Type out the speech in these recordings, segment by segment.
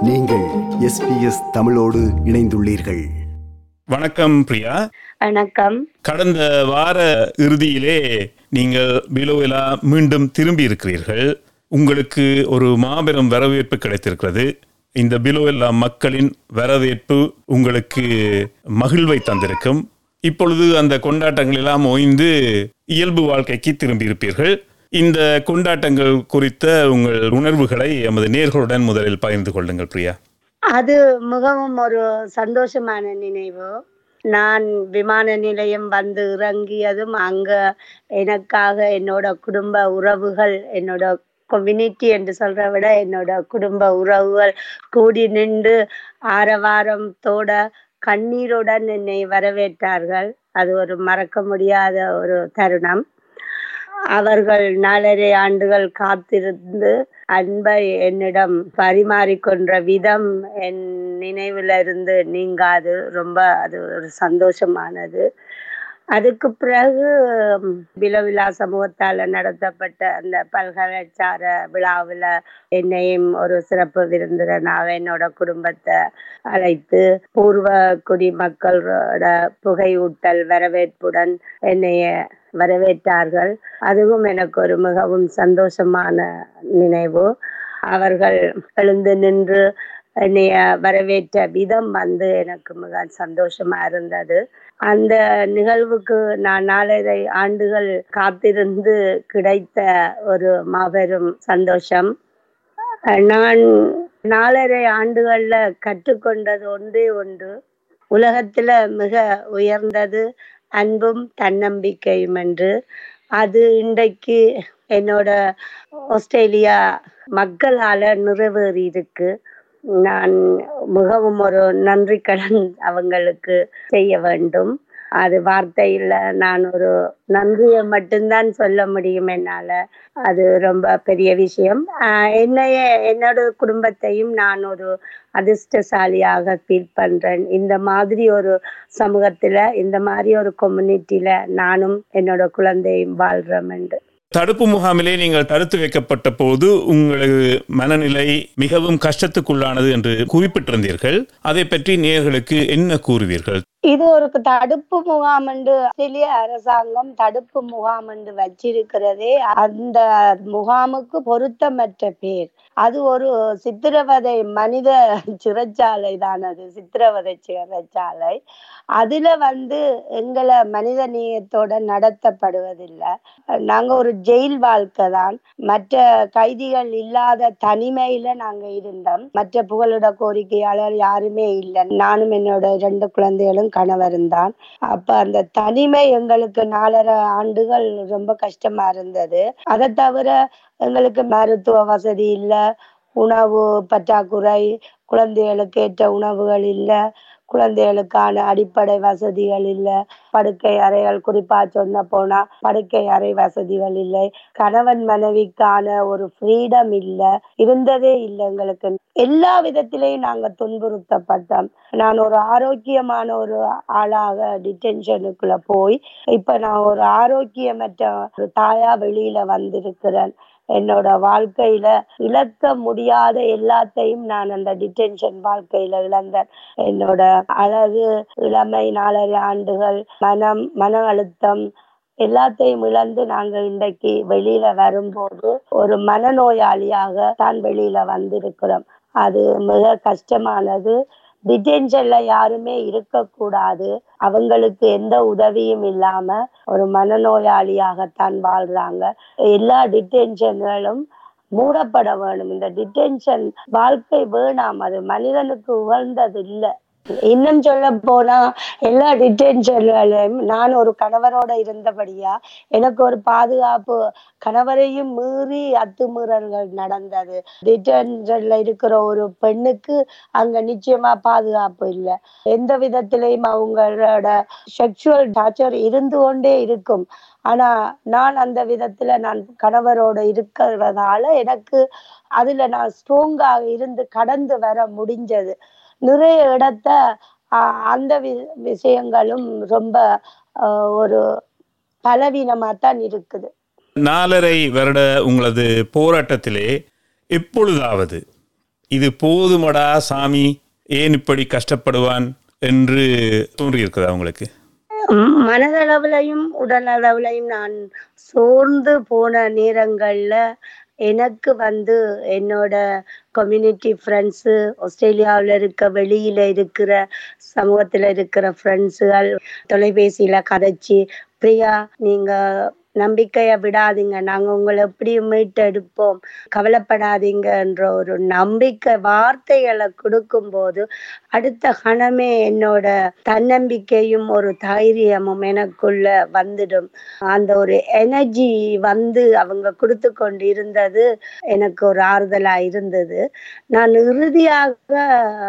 நீங்கள் SBS தமிழோடு இணைந்துள்ளீர்கள். வணக்கம் பிரியா. வணக்கம். கடந்த வார இறுதியிலே நீங்கள் பிலோவிலா மீண்டும் திரும்பி இருக்கிறீர்கள். உங்களுக்கு ஒரு மாபெரும் வரவேற்பு கிடைத்திருக்கிறது. இந்த பிலோவிலா மக்களின் வரவேற்பு உங்களுக்கு மகிழ்வை தந்திருக்கும். இப்பொழுது அந்த கொண்டாட்டங்கள் எல்லாம் ஓய்ந்து இயல்பு வாழ்க்கைக்கு திரும்பி இருப்பீர்கள். இந்த கொண்டாட்டங்கள் குறித்த உங்கள் உணர்வுகளை எமது நேயர்களுடன் முதலில் பகிர்ந்து கொள்ளுங்கள் பிரியா. அது மிகவும் ஒரு சந்தோஷமான நினைவு. நான் விமான நிலையம் வந்து இறங்கியதும் அங்க எனக்காக என்னோட குடும்ப உறவுகள், என்னோட கம்யூனிட்டி என்று சொல்ற விட என்னோட குடும்ப உறவுகள் கூடி நின்று ஆரவாரத்தோட கண்ணீருடன் என்னை வரவேற்றார்கள். அது ஒரு மறக்க முடியாத ஒரு தருணம். அவர்கள் 4.5 ஆண்டுகள் காத்திருந்து அன்பை என்னிடம் பரிமாறிக்கொண்ட விதம் என் நினைவுல இருந்து நீங்காது. ரொம்ப அது ஒரு சந்தோஷமானது. அதுக்கு பிறகு பிலோவிலா சமூகத்தால் நடத்தப்பட்ட அந்த பல்கலைச்சார விழாவில் என்னையும் ஒரு சிறப்பு விருந்தினராக என்னோட குடும்பத்தை அழைத்து பூர்வ குடிமக்களோட புகையூட்டல் வரவேற்புடன் என்னைய வரவேற்றார்கள். அதுவும் எனக்கு ஒரு மிகவும் சந்தோஷமான நினைவு. அவர்கள் எழுந்து நின்று என்னைய வரவேற்ற விதம் எனக்கு மிக சந்தோஷமா இருந்தது. அந்த நிகழ்வுக்கு நான் 4.5 ஆண்டுகள் காத்திருந்து கிடைத்த ஒரு மாபெரும் சந்தோஷம். நான் 4.5 ஆண்டுகள்ல கற்றுக்கொண்டது ஒன்றே ஒன்று, உலகத்துல மிக உயர்ந்தது அன்பும் தன்னம்பிக்கையும் என்று. அது இன்றைக்கு என்னோட ஆஸ்திரேலியா மக்களால நிறைவேறி இருக்கு. நான் மிகவும் ஒரு நன்றி கடன் அவங்களுக்கு செய்ய வேண்டும். அது வார்த்தையில் நான் ஒரு நன்றியை மட்டும்தான் சொல்ல முடியும் என்னால. அது ரொம்ப பெரிய விஷயம். என்னோட குடும்பத்தையும் நான் ஒரு அதிர்ஷ்டசாலியாக ஃபீல் பண்றேன். இந்த மாதிரி ஒரு சமூகத்துல, இந்த மாதிரி ஒரு கம்யூனிட்டியில நானும் என்னோட குழந்தையும் வாழ்றோம் என்று. தடுப்பு முகாமிலே நீங்கள் தடுத்து வைக்கப்பட்ட போது உங்களது மனநிலை மிகவும் கஷ்டத்துக்குள்ளானது என்று குறிப்பிட்டிருந்தீர்கள். அதை பற்றி நேயர்களுக்கு என்ன கூறுவீர்கள்? இது ஒரு தடுப்பு முகாம் என்று ஆஸ்திரேலிய அரசாங்கம் தடுப்பு முகாம் என்று வச்சிருக்கிறதே அந்த முகாமுக்கு பொருத்தமற்ற பேர். அது ஒரு சித்திரவதை மனித சிறைச்சாலை தான். அது சித்திரவதை சிறைச்சாலை. அதுல எங்களை மனித நேயத்தோட நடத்தப்படுவதில்லை. நாங்க ஒரு ஜெயில் வாழ்க்கை தான். மற்ற கைதிகள் இல்லாத தனிமையில நாங்க இருந்தோம். மற்ற புகலிட கோரிக்கையாளர் யாருமே இல்லை. நானும் என்னோட 2 குழந்தைகளும் கணவரும் தான். அப்ப அந்த தனிமை எங்களுக்கு 4.5 ஆண்டுகள் ரொம்ப கஷ்டமா இருந்தது. அதை தவிர எங்களுக்கு மருத்துவ வசதி இல்லை, உணவு பற்றாக்குறை, குழந்தைகளுக்கு ஏற்ற உணவுகள் இல்லை, குழந்தைகளுக்கான அடிப்படை வசதிகள் இல்லை, படுக்கை அறைகள், குறிப்பா சொன்ன போனா படுக்கை அறை வசதிகள் இல்லை, கணவன் மனைவிக்கான ஒரு ஃப்ரீடம் இல்லை, இருந்ததே இல்லை எங்களுக்கு. எல்லா விதத்திலையும் நாங்க துன்புறுத்தப்பட்டோம். நான் ஒரு ஆரோக்கியமான ஒரு ஆளாக டிடென்ஷனுக்குள்ள போய் இப்ப நான் ஒரு ஆரோக்கியமற்ற ஒரு தாயா வெளியில வந்திருக்கிறேன். என்னோட வாழ்க்கையில இழக்க முடியாத எல்லாத்தையும் நான் அந்த டிடென்ஷன் வாழ்க்கையில இழந்தேன். என்னோட அழகு, இளமை, 4.5 ஆண்டுகள், மன அழுத்தம் எல்லாத்தையும் இழந்து நாங்க இன்றைக்கு வெளியில வரும்போது ஒரு மனநோயாளியாக தான் வெளியில வந்திருக்கிறோம். அது மிக கஷ்டமானது. டிடென்ஷன்ல யாருமே இருக்கக்கூடாது. அவங்களுக்கு எந்த உதவியும் இல்லாம ஒரு மனநோயாளியாகத்தான் வாழ்றாங்க. எல்லா டிடென்ஷன்களும் மூடப்பட வேணும். இந்த டிடென்ஷன் வாழ்க்கை வேணாம். அது மனிதனுக்கு உகந்தது இல்லை. இன்னும் சொல்ல போனா எல்லா டிடென்ஷன்களையும் நான் ஒரு கணவரோட இருந்தபடியா எனக்கு ஒரு பாதுகாப்பு, கணவரையும் மீறி அத்துமீறல்கள் நடந்தது. டிடென்ஷன்ல இருக்கிற ஒரு பெண்ணுக்கு அங்க நிச்சயமா பாதுகாப்பு இல்லை. எந்த விதத்திலையும் அவங்களோட செக்ஷுவல் டார்ச்சர் இருந்து கொண்டே இருக்கும். ஆனா நான் அந்த விதத்துல நான் கணவரோட இருக்கிறதால எனக்கு அதுல நான் ஸ்ட்ராங்காக இருந்து கடந்து வர முடிஞ்சது. நிறைய இடத்த அந்த விஷயங்களும் ரொம்ப ஒரு பலவீனமாத்தான் இருக்குது. 4.5 வருட உங்களது போராட்டத்திலே எப்பொழுதாவது இது போதுமடா சாமி, ஏன் இப்படி கஷ்டப்படுவான் என்று தோன்றியிருக்குதா உங்களுக்கு? மனதளவுலையும் உடல் அளவுலையும் நான் சோர்ந்து போன நேரங்கள்ல எனக்கு என்னோட கம்யூனிட்டி ஃப்ரெண்ட்ஸு, ஆஸ்திரேலியாவில் வெளியில இருக்கிற சமூகத்துல இருக்கிற ஃப்ரெண்ட்ஸுகள் தொலைபேசியில கதைச்சி, பிரியா நீங்க நம்பிக்கையை விடாதீங்க, நாங்க உங்களை எப்படி மீட்டெடுப்போம், கவலைப்படாதீங்கன்ற ஒரு நம்பிக்கை வார்த்தைகளை கொடுக்கும்போது அடுத்த கணமே என்னோட தன்னம்பிக்கையும் ஒரு தைரியமும் எனக்குள்ள வந்துடும். அந்த ஒரு எனர்ஜி அவங்க கொடுத்து கொண்டு இருந்தது எனக்கு ஒரு ஆறுதலா இருந்தது. நான் இறுதியாக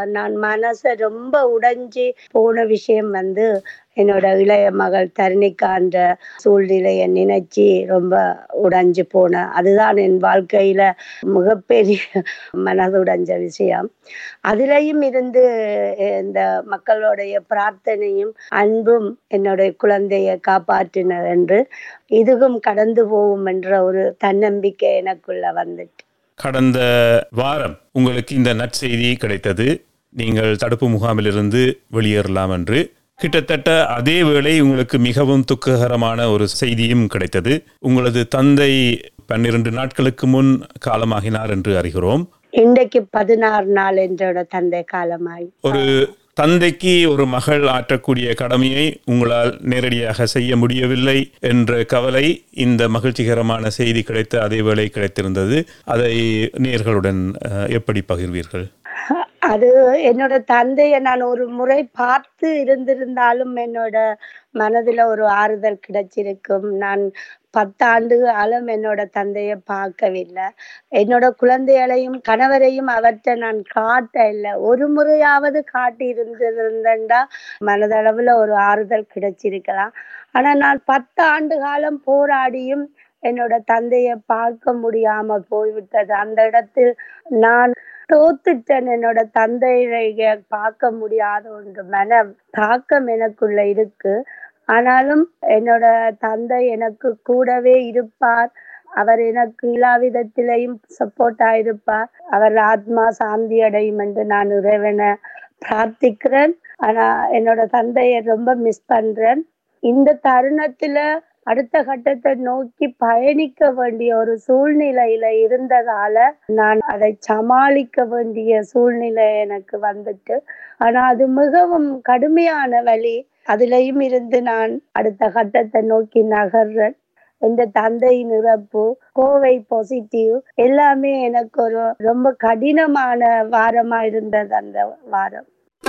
மனசை ரொம்ப உடைஞ்சி போன விஷயம் என்னோட இளைய மகள் தரணிக்கான்ற சூழ்நிலையை நினைச்சு ரொம்ப உடைஞ்சு போன, அதுதான் என் வாழ்க்கையில மிகப்பெரிய மனதுடைஞ்ச விஷயம். அதிலையும் இருந்து இந்த மக்களுடைய பிரார்த்தனையும் அன்பும் என்னுடைய குழந்தையை காப்பாற்றினர் என்று இதுவும் கடந்து போகும் என்ற ஒரு தன்னம்பிக்கை எனக்குள்ள வந்துட்டு. கடந்த வாரம் உங்களுக்கு இந்த நற்செய்தி கிடைத்தது, நீங்கள் தடுப்பு முகாமிலிருந்து வெளியேறலாம் என்று. கிட்டத்தட்ட அதே வேளை உங்களுக்கு மிகவும் துக்ககரமான ஒரு செய்தியும் கிடைத்தது. உங்களது தந்தை 12 நாட்களுக்கு முன் காலமாகினார் என்று அறிகிறோம். இன்றைக்கு 16 நாள் என்றோட தந்தை காலமாய். ஒரு தந்தைக்கு ஒரு மகள் ஆற்றக்கூடிய கடமையை உங்களால் நேரடியாக செய்ய முடியவில்லை என்ற கவலை இந்த மகிழ்ச்சிகரமான செய்தி கிடைத்த அதே வேளை கிடைத்திருந்தது. அதை நேயர்களுடன் எப்படி பகிர்வீர்கள்? அது என்னோட தந்தையை நான் ஒரு முறை பார்த்து இருந்திருந்தாலும் என்னோட மனதுல ஒரு ஆறுதல் கிடைச்சிருக்கும். நான் 10 ஆண்டு காலம் என்னோட தந்தையை பார்க்கவில்லை. என்னோட குழந்தைகளையும் கணவரையும் அவற்றை நான் காட்ட இல்லை. ஒரு முறையாவது காட்டி இருந்திருந்தா மனதளவுல ஒரு ஆறுதல் கிடைச்சிருக்கலாம். ஆனா நான் 10 ஆண்டு காலம் போராடியும் என்னோட தந்தையை பார்க்க முடியாம போய்விட்டது. அந்த இடத்தில் நான் தோத்துட்டேன். என்னோட தந்தையை பார்க்க முடியாத ஒன்று மன தாக்கம் எனக்குள்ள இருக்கு. ஆனாலும் என்னோட தந்தை எனக்கு கூடவே இருப்பார். அவர் எனக்கு எல்லா விதத்திலையும் சப்போர்ட் ஆயிருப்பார். அவர் ஆத்மா சாந்தி அடையும் என்று நான் இறைவனை பிரார்த்திக்கிறேன். ஆனா என்னோட தந்தையை ரொம்ப மிஸ் பண்றேன். இந்த தருணத்துல அடுத்த கட்டத்தை நோக்கி பயணிக்க வேண்டிய ஒரு சூழ்நிலையில இருந்ததால நான் அதை சமாளிக்க வேண்டிய சூழ்நிலை எனக்கு வந்துட்டு. ஆனா அது மிகவும் கடுமையான வழி. அதுலயும் இருந்து நான் அடுத்த கட்டத்தை நோக்கி நகர்றேன். இந்த தந்தையின் இறப்பு, கோவை பாசிட்டிவ் எல்லாமே எனக்கு ஒரு ரொம்ப கடினமான வாரமா இருந்தது அந்த வாரம்.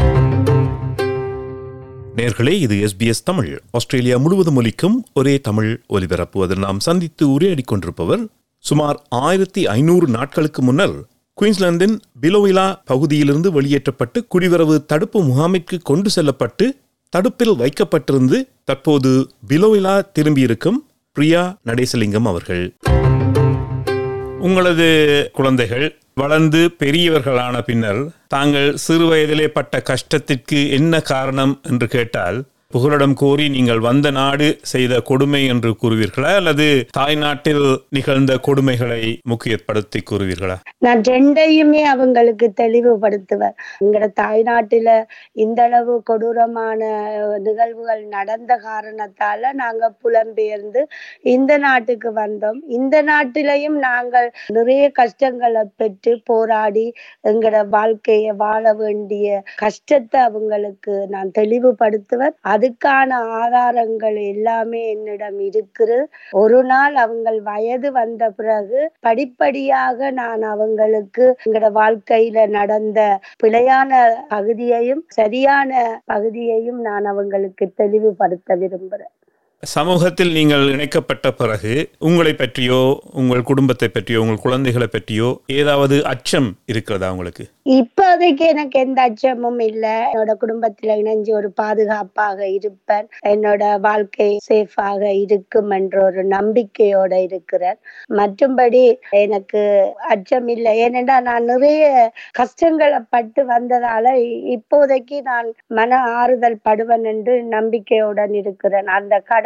நேர்களே, இது SBS தமிழ், ஆஸ்திரேலியா முழுவதும் ஒலிக்கும் ஒரே தமிழ் ஒலிபரப்பு. அதில் நாம் சந்தித்து உரையாடிக் கொண்டிருப்பவர் சுமார் 1500 நாட்களுக்கு முன்னர் குயின்ஸ்லாந்தின் பிலோவிலா பகுதியிலிருந்து வெளியேற்றப்பட்டு குடிவரவு தடுப்பு முகாமிற்கு கொண்டு செல்லப்பட்டு தடுப்பில் வைக்கப்பட்டிருந்து தற்போது பிலோவிலா திரும்பியிருக்கும் பிரியா நடேசலிங்கம் அவர்கள். உங்களது குழந்தைகள் வளர்ந்து பெரியவர்களான பின்னர் தாங்கள் சிறு வயதிலே பட்ட கஷ்டத்திற்கு என்ன காரணம் என்று கேட்டால் புகலிடம் கோரி நீங்கள் வந்த நாடு செய்த கொடுமை என்று கூறுவீர்களா, அல்லது தாய் நாட்டில் நிகழ்ந்த கொடுமைகளை முக்கியப்படுத்தி கூறுவீர்களா? நான் ரெண்டையுமே அவங்களுக்கு தெளிவுபடுத்துவேன். எங்களோட தாய் நாட்டில இந்த அளவு கொடூரமான நிகழ்வுகள் நடந்த காரணத்தால நாங்க புலம்பெயர்ந்து இந்த நாட்டுக்கு வந்தோம். இந்த நாட்டிலையும் நாங்கள் நிறைய கஷ்டங்களை பெற்று போராடி எங்களோட வாழ்க்கையை வாழ வேண்டிய கஷ்டத்தை அவங்களுக்கு நான் தெளிவுபடுத்துவேன். அதுக்கான ஆதாரங்கள் எல்லாமே என்னிடம் இருக்குது. ஒரு நாள் அவங்க வயது வந்த பிறகு படிப்படியாக நான் அவங்களுக்கு எங்களோட வாழ்க்கையில நடந்த பிழையான பகுதியையும் சரியான பகுதியையும் நான் அவங்களுக்கு தெளிவுபடுத்த விரும்புகிறேன். சமூகத்தில் நீங்கள் இணைக்கப்பட்ட பிறகு உங்களை பற்றியோ உங்கள் குடும்பத்தை பற்றியோ உங்கள் குழந்தைகளை பற்றியோ ஏதாவது அச்சம் இருக்கிறதா உங்களுக்கு? இப்போதைக்கு எனக்கு எந்த அச்சமும் இல்லை. என்னோட குடும்பத்துல இணைஞ்சு ஒரு பாதுகாப்பாக இருப்பேன். என்னோட வாழ்க்கை சேஃபாக இருக்கும் என்ற ஒரு நம்பிக்கையோட இருக்கிறேன். மற்றும்படி எனக்கு அச்சம் இல்லை. ஏனென்றா நான் நிறைய கஷ்டங்களை பட்டு வந்ததால இப்போதைக்கு நான் மன ஆறுதல் படுவேன் என்று நம்பிக்கையுடன் இருக்கிறேன். அந்த கடந்த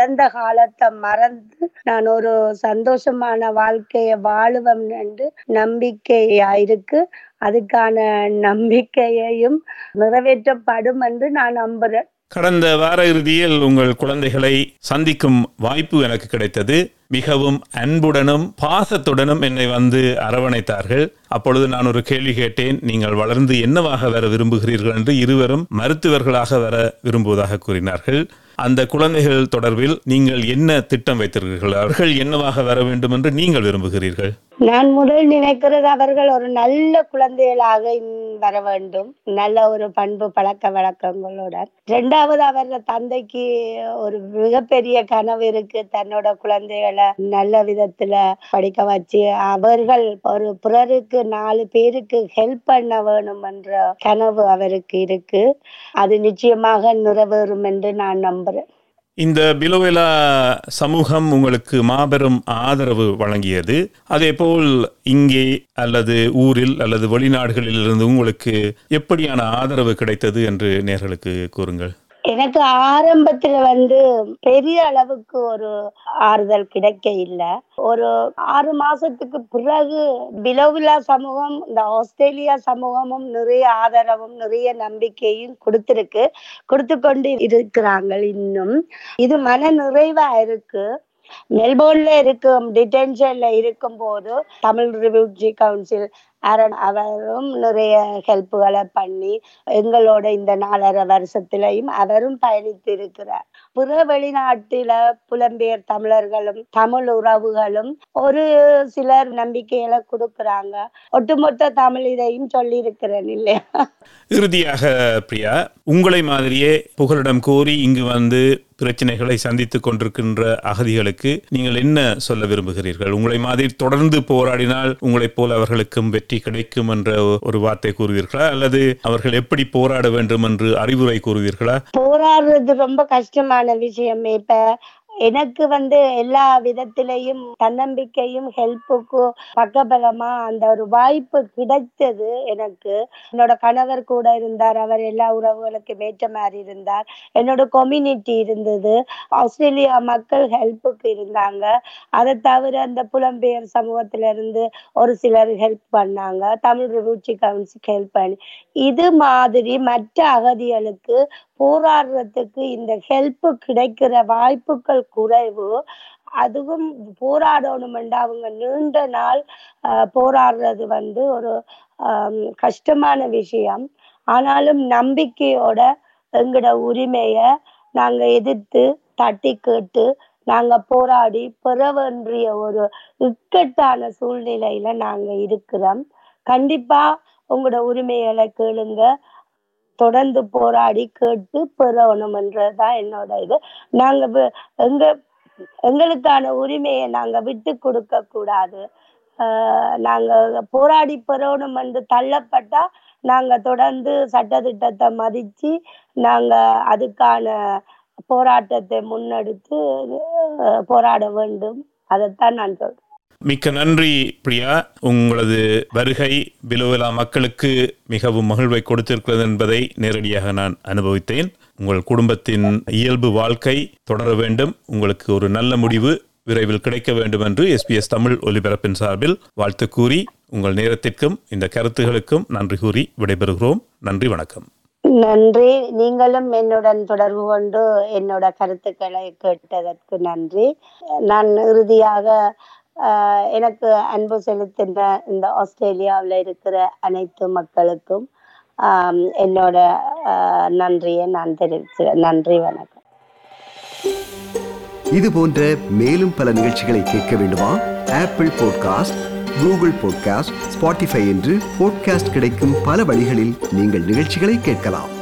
இழந்த காலத்தை மறந்து நான் ஒரு சந்தோஷமான வாழ்க்கையை வாழுவேன் என்று நம்பிக்கையாயிருக்கு. அதுக்கான நம்பிக்கையையும் நிறைவேற்றப்படும் என்று நான் நம்புறேன். கடந்த வார இறுதியில் உங்கள் குழந்தைகளை சந்திக்கும் வாய்ப்பு எனக்கு கிடைத்தது. மிகவும் அன்புடனும் பாசத்துடனும் என்னை வந்து அரவணைத்தார்கள். அப்பொழுது நான் ஒரு கேள்வி கேட்டேன், நீங்கள் வளர்ந்து என்னவாக வர விரும்புகிறீர்கள் என்று. இருவரும் மருத்துவர்களாக வர விரும்புவதாக கூறினார்கள். அந்த குழந்தைகள் தொடர்பில் நீங்கள் என்ன திட்டம் வைத்திருக்கிறீர்கள்? அவர்கள் என்னவாக வர வேண்டும் என்று நீங்கள் விரும்புகிறீர்கள்? நான் முதல் நினைக்கிறது அவர்கள் ஒரு நல்ல குழந்தைகளாக வர வேண்டும், நல்ல ஒரு பண்பு பழக்க வழக்கங்களுடன். இரண்டாவது, அவர்கள் தந்தைக்கு ஒரு மிகப்பெரிய கனவு இருக்கு, தன்னோட குழந்தைகளை நல்ல விதத்துல படிக்க வச்சு அவர்கள் ஒரு பிறருக்கு 4 பேருக்கு ஹெல்ப் பண்ண வேணும் என்ற கனவு அவருக்கு இருக்கு. அது நிச்சயமாக நிறைவேறும் என்று நான் நம்புறேன். இந்த பிலோவெலா சமூகம் உங்களுக்கு மாபெரும் ஆதரவு வழங்கியது. அதேபோல் இங்கே அல்லது ஊரில் அல்லது வெளிநாடுகளில் இருந்து உங்களுக்கு எப்படியான ஆதரவு கிடைத்தது என்று நேயர்களுக்கு கூறுங்கள். எனக்கு ஆரம்பத்துல பெரிய அளவுக்கு ஒரு ஆறுதல் கிடைக்க இல்லை. ஒரு 6 மாசத்துக்கு பிறகு பிலோவெலா சமூகம், இந்த ஆஸ்திரேலியா சமூகமும் நிறைய ஆதரவும் நிறைய நம்பிக்கையும் கொடுத்து கொண்டு இருக்கிறாங்க. இன்னும் இது மன நிறைவா இருக்கு. மெல்போர்ன்ல இருக்கும் டிடென்ஷன்ல இருக்கும் போது தமிழ் ரெஃப்யூஜி கவுன்சில் அவரும் நிறைய ஹெல்ப்புகளை பண்ணி எங்களோட இந்த 4.5 வருஷத்திலையும் அவரும் பயணித்து இருக்கிறார். பிற வெளிநாட்டில புலம்பெயர் தமிழர்களும் தமிழ் உறவுகளும் ஒரு சிலர் நம்பிக்கைகளை கொடுக்கறாங்க. ஒட்டுமொத்த தமிழ் இதையும் சொல்லி இருக்கிறேன் இல்லையா? இறுதியாக பிரியா, உங்களை மாதிரியே புகலிடம் கோரி இங்கு வந்து பிரச்சனைகளை சந்தித்துக் கொண்டிருக்கின்ற அகதிகளுக்கு நீங்கள் என்ன சொல்ல விரும்புகிறீர்கள்? உங்களை மாதிரி தொடர்ந்து போராடினால் உங்களைப் போல அவர்களுக்கும் வெற்றி கிடைக்கும் என்ற ஒரு வார்த்தை கூறுவீர்களா, அல்லது அவர்கள் எப்படி போராட வேண்டும் என்று அறிவுரை கூறுவீர்களா? போராடுறது ரொம்ப கஷ்டமான விஷயம். இப்ப எனக்கு எல்லா விதத்திலையும் தன்னம்பிக்கையும் ஹெல்ப்புக்கும் பக்கபலமா அந்த ஒரு வாய்ப்பு கிடைத்தது. எனக்கு என்னோட கணவர் கூட இருந்தார், அவர் எல்லா உறவுகளுக்கும் ஏற்ற மாதிரி இருந்தார். என்னோட கம்யூனிட்டி இருந்தது, ஆஸ்திரேலியா மக்கள் ஹெல்ப்புக்கு இருந்தாங்க. அதை தவிர அந்த புலம்பெயர் சமூகத்தில இருந்து ஒரு சிலர் ஹெல்ப் பண்ணாங்க, தமிழ் ரெஃப்யூஜி கவுன்சில் ஹெல்ப் பண்ணி. இது மாதிரி மற்ற அகதிகளுக்கு போராடுறதுக்கு இந்த ஹெல்ப் கிடைக்கிற வாய்ப்புகள் குறைவு. அதுவும் போராடணும் என்று அவங்க நீண்ட நாள் போராடுறது ஒரு கஷ்டமான விஷயம். ஆனாலும் நம்பிக்கையோட எங்களோட உரிமைய நாங்க எதிர்த்து தட்டி கேட்டு நாங்க போராடி பெற வேண்டிய ஒரு இக்கட்டான சூழ்நிலையில நாங்க இருக்கிறோம். கண்டிப்பா உங்களோட உரிமைகளை கேளுங்க, தொடர்ந்து போராடி கேட்டு பெறணும் என்றதான் என்னோட இது. நாங்க எங்களுக்கான உரிமையை நாங்க விட்டு கொடுக்க கூடாது. நாங்க போராடி பெறணும் என்று தள்ளப்பட்டா நாங்க தொடர்ந்து சட்டத்திட்டத்தை மதிச்சு நாங்க அதுக்கான போராட்டத்தை முன்னெடுத்து போராட வேண்டும். அதைத்தான் நான் சொல்றேன். மிக்க நன்றி பிரியா. உங்களது வருகை பிலோவெலா மக்களுக்கு மிகவும் மகிழ்வை கொடுத்திருக்கிறது என்பதை நேரடியாக நான் அனுபவித்தேன். உங்கள் குடும்பத்தின் இயல்பு வாழ்க்கை தொடர வேண்டும், உங்களுக்கு ஒரு நல்ல முடிவு விரைவில் கிடைக்க வேண்டும் என்று SBS தமிழ் ஒலிபரப்பின் சார்பில் வாழ்த்து கூறி உங்கள் நேரத்திற்கும் இந்த கருத்துகளுக்கும் நன்றி கூறி விடைபெறுகிறோம். நன்றி, வணக்கம். நன்றி. நீங்களும் என்னுடன் தொடர்பு கொண்டு என்னோட கருத்துக்களை கேட்டதற்கு நன்றி. நான் இறுதியாக எனக்கு அன்பு செலுத்துகின்ற இந்த ஆஸ்திரேலியாவில் இருக்கிற அனைத்து மக்களுக்கும் என்னோட நன்றியை நான் தெரிவிக்கிறேன். நன்றி, வணக்கம். இது போன்ற மேலும் பல நிகழ்ச்சிகளை கேட்க வேண்டுமா? Apple podcast, Google podcast, Spotify என்று பாட்காஸ்ட் கிடைக்கும் பல வழிகளில் நீங்கள் நிகழ்ச்சிகளை கேட்கலாம்.